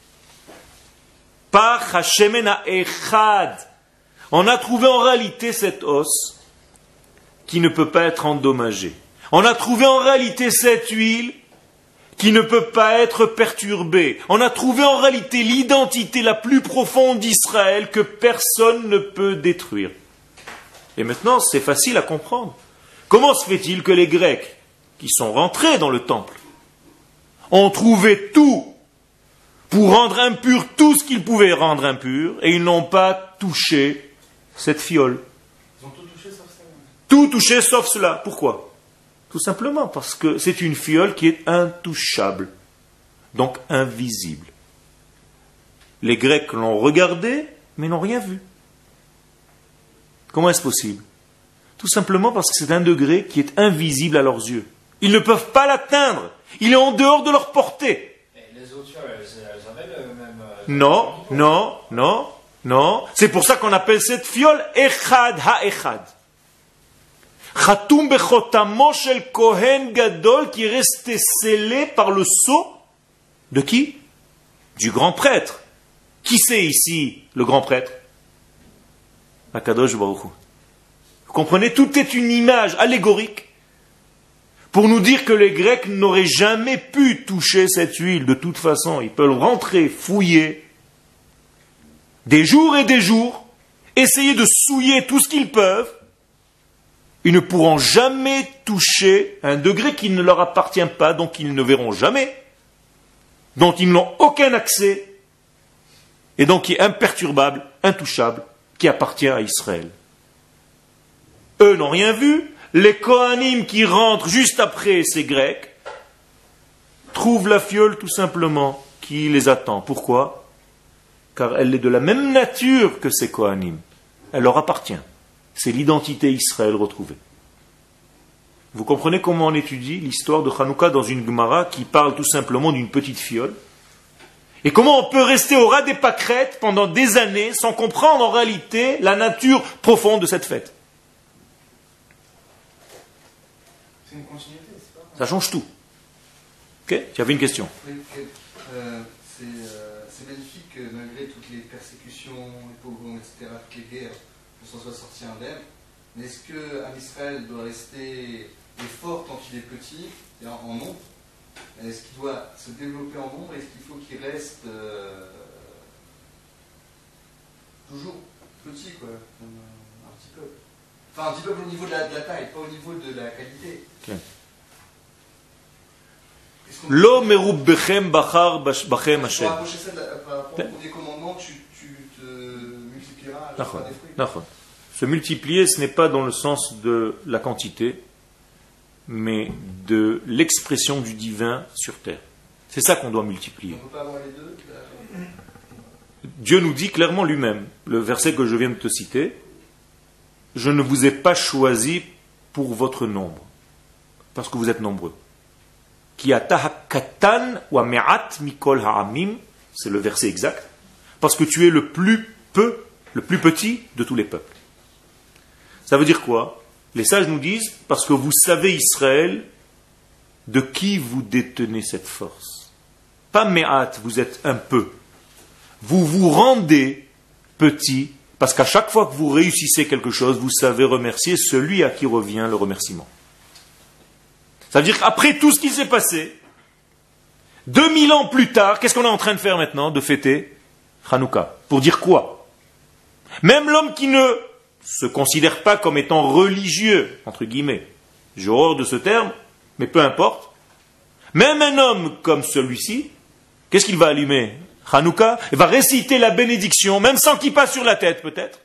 Par Hashemen Echad. On a trouvé en réalité cet os qui ne peut pas être endommagé. On a trouvé en réalité cette huile qui ne peut pas être perturbée. On a trouvé en réalité l'identité la plus profonde d'Israël que personne ne peut détruire. Et maintenant, c'est facile à comprendre. Comment se fait-il que les Grecs, qui sont rentrés dans le temple, ont trouvé tout pour rendre impur tout ce qu'ils pouvaient rendre impur, et ils n'ont pas touché cette fiole? Ils ont tout touché sauf ça. Tout touché sauf cela. Pourquoi? Tout simplement parce que c'est une fiole qui est intouchable, donc invisible. Les Grecs l'ont regardée, mais n'ont rien vu. Comment est-ce possible? Tout simplement parce que c'est un degré qui est invisible à leurs yeux. Ils ne peuvent pas l'atteindre. Il est en dehors de leur portée. Et les autres, elles, elles avaient le même. euh, Non, non, non, non. C'est pour ça qu'on appelle cette fiole Echad ha-Echad. Chatoum bechotamo shel Kohen Gadol, qui est resté scellé par le sceau de qui? Du grand prêtre. Qui c'est ici le grand prêtre? Akadosh Baruch Hu. Vous comprenez? Tout est une image allégorique pour nous dire que les Grecs n'auraient jamais pu toucher cette huile de toute façon. Ils peuvent rentrer, fouiller, des jours et des jours, essayer de souiller tout ce qu'ils peuvent. Ils ne pourront jamais toucher un degré qui ne leur appartient pas, donc ils ne verront jamais, dont ils n'ont aucun accès, et donc qui est imperturbable, intouchable, qui appartient à Israël. Eux n'ont rien vu, les Kohanim qui rentrent juste après ces Grecs trouvent la fiole tout simplement qui les attend. Pourquoi ? Car elle est de la même nature que ces Kohanim. Elle leur appartient. C'est l'identité Israël retrouvée. Vous comprenez comment on étudie l'histoire de Hanouka dans une Gemara qui parle tout simplement d'une petite fiole? Et comment on peut rester au ras des pâquerettes pendant des années sans comprendre en réalité la nature profonde de cette fête? C'est une continuité, c'est pas? Ça change tout. Ok? Tu avais une question? Oui, euh, c'est, euh, c'est magnifique que malgré toutes les persécutions, les pogroms, et cetera, toutes les guerres, on s'en soit sorti indemne. Mais est-ce qu'un Israël doit rester fort quand il est petit, en nombre? Est-ce qu'il doit se développer en nombre? Est-ce qu'il faut qu'il reste euh, toujours petit, quoi, comme un, un petit peu? Enfin, un petit peu au niveau de la, de la taille, pas au niveau de la qualité. Okay. Lo merubbechem bachar bachem Hashem. Pour rapprocher ça de la, par rapport au premier commandement, tu, tu te multiplieras à la fois des fruits. D'accord. Se multiplier, ce n'est pas dans le sens de la quantité, mais de l'expression du divin sur terre. C'est ça qu'on doit multiplier. On ne peut pas avoir les deux. Dieu nous dit clairement lui-même, le verset que je viens de te citer, je ne vous ai pas choisi pour votre nombre, parce que vous êtes nombreux. C'est le verset exact, parce que tu es le plus peu, le plus petit de tous les peuples. Ça veut dire quoi? Les sages nous disent, parce que vous savez Israël, de qui vous détenez cette force. Pas me'at, vous êtes un peu. Vous vous rendez petit, parce qu'à chaque fois que vous réussissez quelque chose, vous savez remercier celui à qui revient le remerciement. Ça veut dire qu'après tout ce qui s'est passé, deux mille ans plus tard, qu'est-ce qu'on est en train de faire maintenant? De fêter Hanouka. Pour dire quoi? Même l'homme qui ne se considère pas comme étant religieux, entre guillemets, j'ai horreur de ce terme, mais peu importe, même un homme comme celui-ci, qu'est-ce qu'il va allumer? Hanouka, il va réciter la bénédiction, même sans qu'il passe sur la tête peut-être,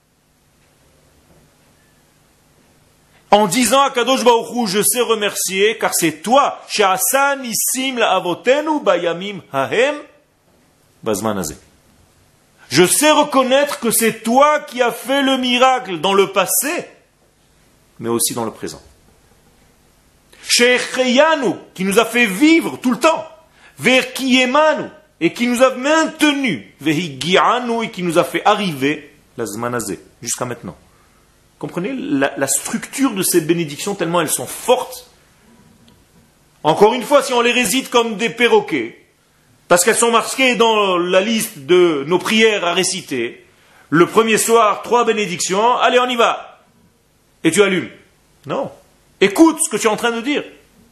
en disant à Kadosh Baruch Hu, je sais remercier, car c'est toi, She'asa nisim la'avotenu bayamim hahem bazman hazeh. Je sais reconnaître que c'est toi qui as fait le miracle dans le passé, mais aussi dans le présent. She'echeyanu, qui nous a fait vivre tout le temps, ve'kiyemanu, et qui nous a maintenu, ve'higianu, et qui nous a fait arriver la zman hazeh, jusqu'à maintenant. Comprenez la, la structure de ces bénédictions, tellement elles sont fortes. Encore une fois, si on les récite comme des perroquets, parce qu'elles sont marquées dans la liste de nos prières à réciter, le premier soir, trois bénédictions, allez, on y va. Et tu allumes. Non. Écoute ce que tu es en train de dire.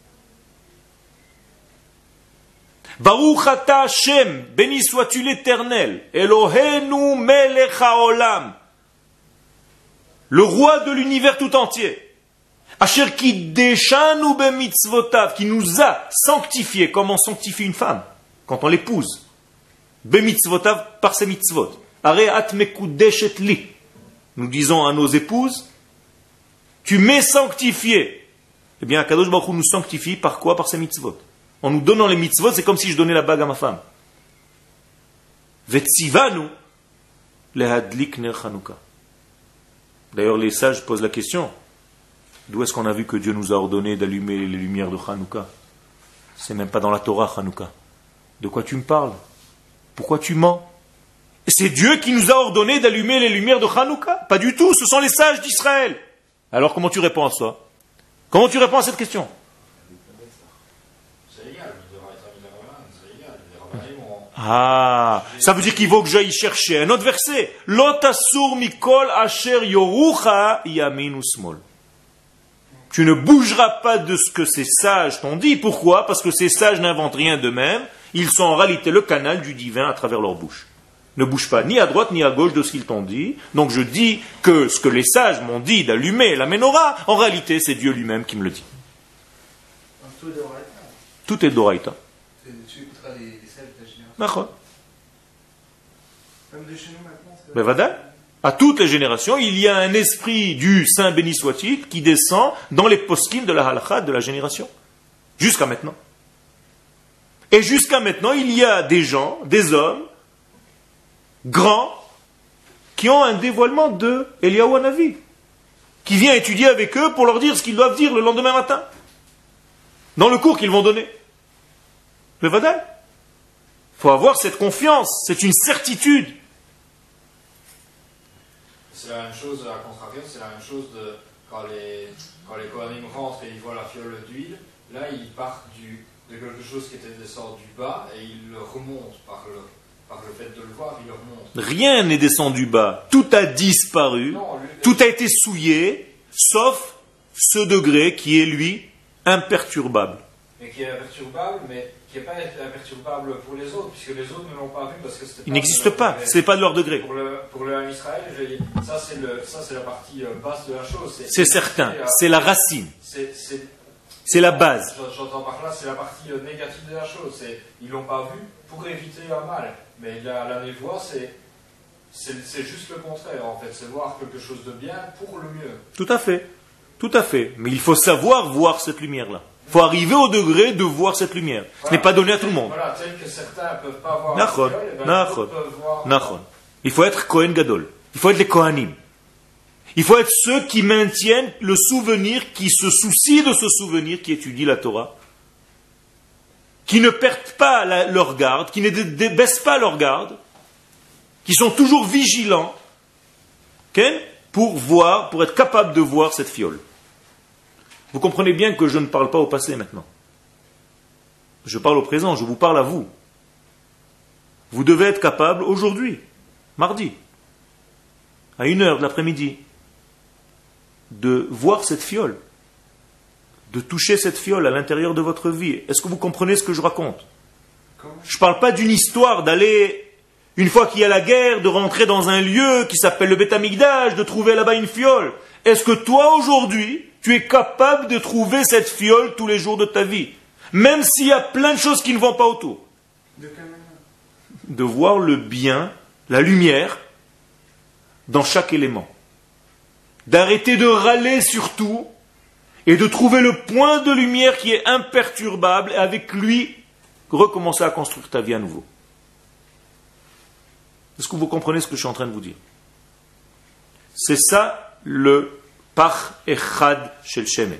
Baruch ata Hashem, béni sois-tu l'Éternel, Elohenu melech haolam, le roi de l'univers tout entier, Asher kiddeshanu bemitzvotav, qui nous a sanctifiés, comme on sanctifie une femme quand on l'épouse, bemitzvotav, par ses mitzvot. Are at mekudeshet li, nous disons à nos épouses, tu m'es sanctifié. Eh bien, Kadosh Baruch Hu nous sanctifie par quoi? Par ses mitzvot. En nous donnant les mitzvot, c'est comme si je donnais la bague à ma femme. Vetzivanu lehadlik ner Chanukah. D'ailleurs, les sages posent la question, d'où est-ce qu'on a vu que Dieu nous a ordonné d'allumer les lumières de Hanouka? C'est même pas dans la Torah, Hanouka. De quoi tu me parles? Pourquoi tu mens? C'est Dieu qui nous a ordonné d'allumer les lumières de Hanouka? Pas du tout, ce sont les sages d'Israël. Alors comment tu réponds à ça? Comment tu réponds à cette question? C'est égal, c'est égal. Ah, ça veut dire qu'il faut que j'aille chercher un autre verset. Lotasur mikol asher yorucha yamin usmol. Tu ne bougeras pas de ce que ces sages t'ont dit. Pourquoi? Parce que ces sages n'inventent rien d'eux-mêmes. Ils sont en réalité le canal du divin à travers leur bouche. Ne bouge pas ni à droite ni à gauche de ce qu'ils t'ont dit. Donc je dis que ce que les sages m'ont dit d'allumer la menorah, en réalité c'est Dieu lui-même qui me le dit. Tout est d'oraïta. Tu écouteras les, les sages de ta génération. D'accord. Même de chez nous maintenant. c'est- Ben voilà. À toutes les générations, il y a un esprit du Saint béni soit-il qui descend dans les poskim de la halakha de la génération. Jusqu'à maintenant. Et jusqu'à maintenant, il y a des gens, des hommes, grands, qui ont un dévoilement de Eliyahu Hanavi, qui vient étudier avec eux pour leur dire ce qu'ils doivent dire le lendemain matin, dans le cours qu'ils vont donner. Le Vadaï. Il faut avoir cette confiance, c'est une certitude. C'est la même chose, à contrario, c'est la même chose de quand les, quand les Kohanim rentrent et ils voient la fiole d'huile, là ils partent du, de quelque chose qui était descendu du bas et ils le remontent par le, par le fait de le voir, ils le remontent. Rien n'est descendu bas, tout a disparu, Non, lui- tout a été souillé, sauf ce degré qui est lui imperturbable. mais qui est imperturbable, mais qui n'est pas imperturbable pour les autres, puisque les autres ne l'ont pas vu parce que c'était Il pas n'existe de leur pas, degré. ce n'est pas de leur degré. Pour le, pour le Ham Israël, je vais dire, ça c'est le, ça c'est la partie euh, basse de la chose. C'est certain, c'est la racine, C'est, c'est, c'est la base. j'entends par là, c'est la partie euh, négative de la chose. C'est, ils l'ont pas vu pour éviter un mal, mais la, la névoie, c'est, c'est, c'est juste le contraire en fait, c'est voir quelque chose de bien pour le mieux. Tout à fait, tout à fait. Mais il faut savoir voir cette lumière-là. Il faut arriver au degré de voir cette lumière. Ce Voilà. n'est pas donné à tout le monde. Voilà, tel que certains peuvent pas voir. Nachon, la fiole, eh ben, nachon, d'autres peuvent voir. nachon. Il faut être Kohen Gadol. Il faut être les Kohanim. Il faut être ceux qui maintiennent le souvenir, qui se soucient de ce souvenir, qui étudient la Torah, qui ne perdent pas la- leur garde, qui ne dé- dé- baissent pas leur garde, qui sont toujours vigilants, ok, pour voir, pour être capables de voir cette fiole. Vous comprenez bien que je ne parle pas au passé maintenant. Je parle au présent, je vous parle à vous. Vous devez être capable aujourd'hui, mardi, à une heure de l'après-midi, de voir cette fiole, de toucher cette fiole à l'intérieur de votre vie. Est-ce que vous comprenez ce que je raconte? Comment? Je ne parle pas d'une histoire d'aller, une fois qu'il y a la guerre, de rentrer dans un lieu qui s'appelle le Beth Amikdash, de trouver là-bas une fiole. Est-ce que toi, aujourd'hui, tu es capable de trouver cette fiole tous les jours de ta vie? Même s'il y a plein de choses qui ne vont pas autour. De quelle manière? De voir le bien, la lumière, dans chaque élément. D'arrêter de râler sur tout et de trouver le point de lumière qui est imperturbable et avec lui, recommencer à construire ta vie à nouveau. Est-ce que vous comprenez ce que je suis en train de vous dire? C'est ça le Pach Echad Shel Shemen.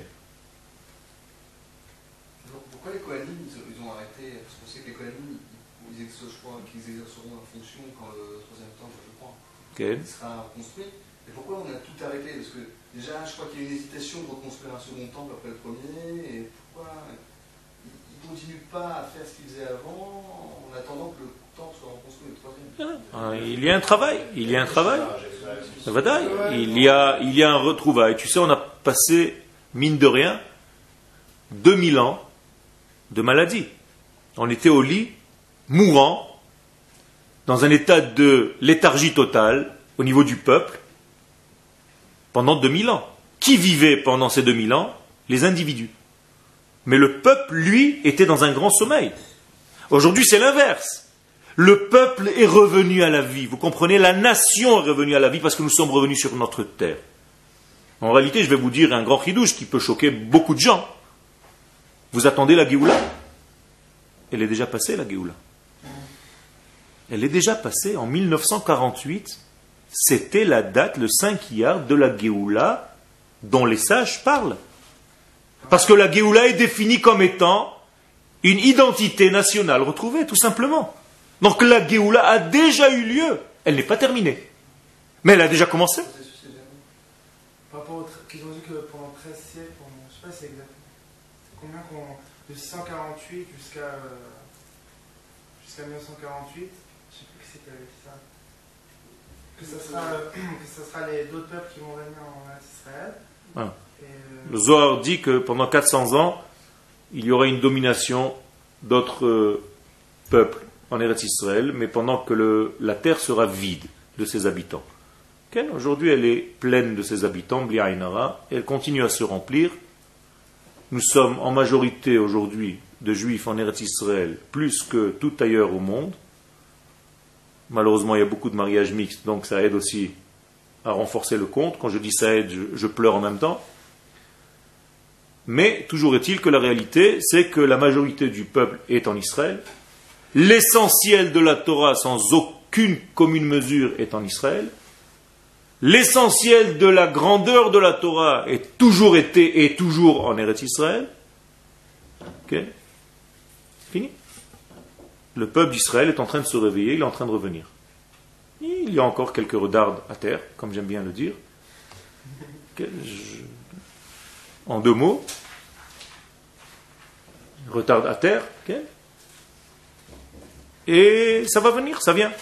Pourquoi les Kohanim, ils, ont- ils ont arrêté? Parce qu'on sait que les Kohanim, ils, ils exercent, je crois, qu'ils exerceront leur fonction quand le troisième temple, je crois, Ok. il sera reconstruit. Et pourquoi on a tout arrêté? Parce que déjà, je crois qu'il y a une hésitation de reconstruire un second temple après le premier. Et pourquoi ils ne continuent pas à faire ce qu'ils faisaient avant en attendant que le temple soit reconstruit le troisième? Ah, Il y a un travail, il y a un travail. Vadaï, Il y a, il y a un retrouvail. Tu sais, on a passé, mine de rien, deux mille ans de maladie. On était au lit, mourant, dans un état de léthargie totale au niveau du peuple, pendant deux mille ans. Qui vivait pendant ces deux mille ans? Les individus. Mais le peuple, lui, était dans un grand sommeil. Aujourd'hui, c'est l'inverse. Le peuple est revenu à la vie. Vous comprenez? La nation est revenue à la vie parce que nous sommes revenus sur notre terre. En réalité, je vais vous dire un grand chidouche qui peut choquer beaucoup de gens. Vous attendez la Géoula? Elle est déjà passée, la Géoula. Elle est déjà passée en mille neuf cent quarante-huit. C'était la date, le cinq Iyar de la Géoula dont les sages parlent. Parce que la Géoula est définie comme étant une identité nationale retrouvée, tout simplement. Donc la Géoula a déjà eu lieu. Elle n'est pas terminée. Mais elle a déjà commencé. Par rapport au tra- qu'ils ont dit que pendant treize siècles, pendant, je sais pas si c'est exact. C'est combien qu'on. De six cent quarante-huit jusqu'à. euh, jusqu'à mille neuf cent quarante-huit. Je sais plus qui c'était avec ça. Que ça sera, euh, que ça sera les d'autres peuples qui vont venir en Israël. Ah. Et, euh, Le Zohar dit que pendant quatre cents ans, il y aura une domination d'autres euh, peuples en Eretz Israël, mais pendant que le, la terre sera vide de ses habitants. Okay? Aujourd'hui, elle est pleine de ses habitants, Bli Ayin Hara, et elle continue à se remplir. Nous sommes en majorité aujourd'hui de juifs en Eretz Israël, plus que tout ailleurs au monde. Malheureusement, il y a beaucoup de mariages mixtes, donc ça aide aussi à renforcer le compte. Quand je dis ça aide, je, je pleure en même temps. Mais toujours est-il que la réalité, c'est que la majorité du peuple est en Israël. L'essentiel de la Torah, sans aucune commune mesure, est en Israël. L'essentiel de la grandeur de la Torah est toujours été et toujours en Eretz Israël. Ok? Fini. Le peuple d'Israël est en train de se réveiller, il est en train de revenir. Il y a encore quelques retards à terre, comme j'aime bien le dire. Okay, je... En deux mots, retard à terre, okay. Et ça va venir, ça vient.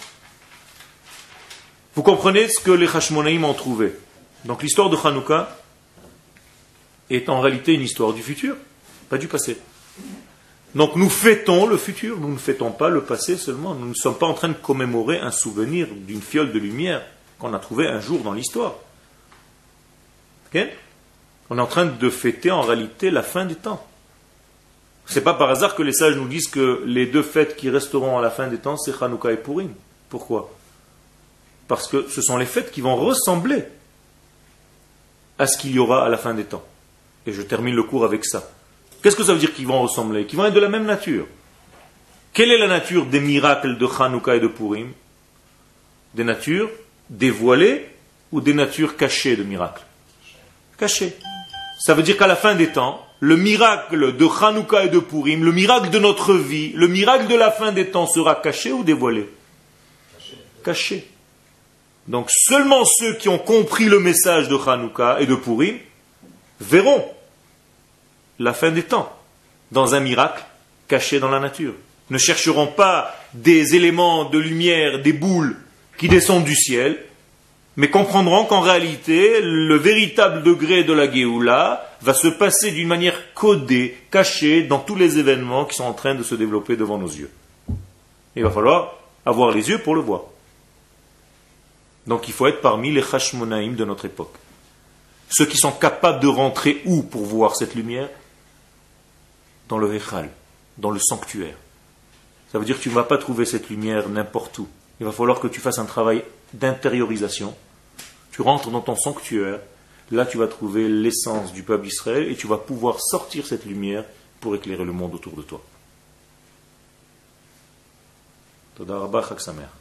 Vous comprenez ce que les Hashmonaïm ont trouvé. Donc l'histoire de Hanouka est en réalité une histoire du futur, pas du passé. Donc nous fêtons le futur, nous ne fêtons pas le passé seulement. Nous ne sommes pas en train de commémorer un souvenir d'une fiole de lumière qu'on a trouvé un jour dans l'histoire. Okay? On est en train de fêter en réalité la fin des temps. Ce n'est pas par hasard que les sages nous disent que les deux fêtes qui resteront à la fin des temps, c'est Hanouka et Purim. Pourquoi? Parce que ce sont les fêtes qui vont ressembler à ce qu'il y aura à la fin des temps. Et je termine le cours avec ça. Qu'est-ce que ça veut dire qu'ils vont ressembler? Qu'ils vont être de la même nature. Quelle est la nature des miracles de Hanouka et de Purim? Des natures dévoilées ou des natures cachées de miracles? Cachées. Ça veut dire qu'à la fin des temps, le miracle de Hanouka et de Purim, le miracle de notre vie, le miracle de la fin des temps sera caché ou dévoilé? Caché. Caché. Donc seulement ceux qui ont compris le message de Hanouka et de Purim verront la fin des temps dans un miracle caché dans la nature. Ne chercheront pas des éléments de lumière, des boules qui descendent du ciel, mais comprendront qu'en réalité, le véritable degré de la Géoula va se passer d'une manière codée, cachée dans tous les événements qui sont en train de se développer devant nos yeux. Il va falloir avoir les yeux pour le voir. Donc il faut être parmi les Hashmonaïm de notre époque. Ceux qui sont capables de rentrer où pour voir cette lumière? Dans le Heichal, dans le sanctuaire. Ça veut dire que tu ne vas pas trouver cette lumière n'importe où. Il va falloir que tu fasses un travail d'intériorisation. Tu rentres dans ton sanctuaire, là tu vas trouver l'essence du peuple d'Israël et tu vas pouvoir sortir cette lumière pour éclairer le monde autour de toi. Toda Rabba, Chag Sameach.